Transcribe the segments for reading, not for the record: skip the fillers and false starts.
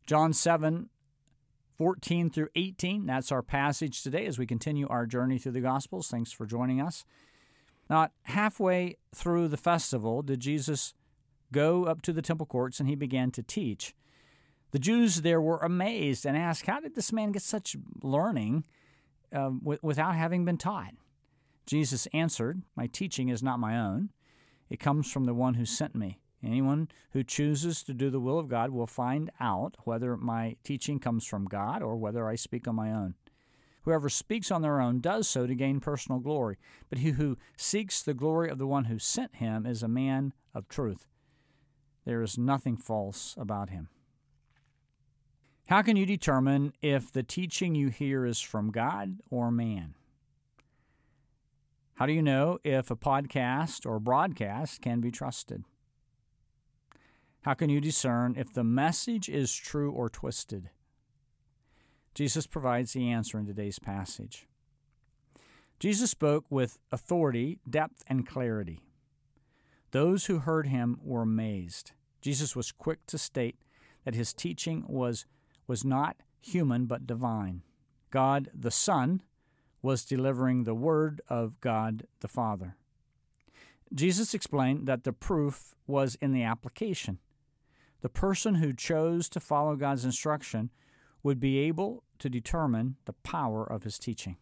John 7:14 through 18, that's our passage today as we continue our journey through the Gospels. Thanks for joining us. Not halfway through the festival did Jesus go up to the temple courts and he began to teach. The Jews there were amazed and asked, how did this man get such learning without having been taught? Jesus answered, my teaching is not my own. It comes from the one who sent me. Anyone who chooses to do the will of God will find out whether my teaching comes from God or whether I speak on my own. Whoever speaks on their own does so to gain personal glory, but he who seeks the glory of the one who sent him is a man of truth. There is nothing false about him. How can you determine if the teaching you hear is from God or man? How do you know if a podcast or broadcast can be trusted? How can you discern if the message is true or twisted? Jesus provides the answer in today's passage. Jesus spoke with authority, depth, and clarity. Those who heard him were amazed. Jesus was quick to state that his teaching was not human but divine. God the Son was delivering the Word of God the Father. Jesus explained that the proof was in the application. The person who chose to follow God's instruction would be able to determine the power of his teaching.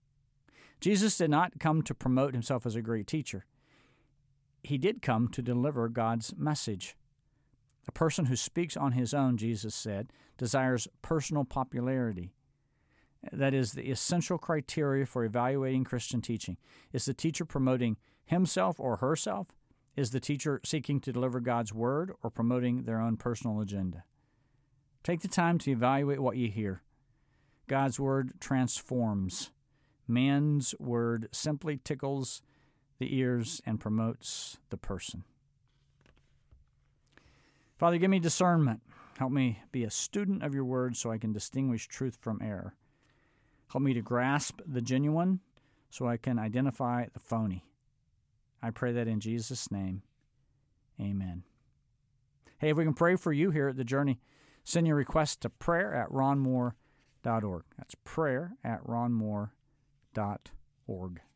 Jesus did not come to promote himself as a great teacher. He did come to deliver God's message. A person who speaks on his own, Jesus said, desires personal popularity. That is the essential criteria for evaluating Christian teaching. Is the teacher promoting himself or herself? Is the teacher seeking to deliver God's word or promoting their own personal agenda? Take the time to evaluate what you hear. God's word transforms. Man's word simply tickles the ears and promotes the person. Father, give me discernment. Help me be a student of your word so I can distinguish truth from error. Help me to grasp the genuine so I can identify the phony. I pray that in Jesus' name, amen. Hey, if we can pray for you here at The Journey, send your request to prayer@ronmoore.org. That's prayer@ronmoore.org.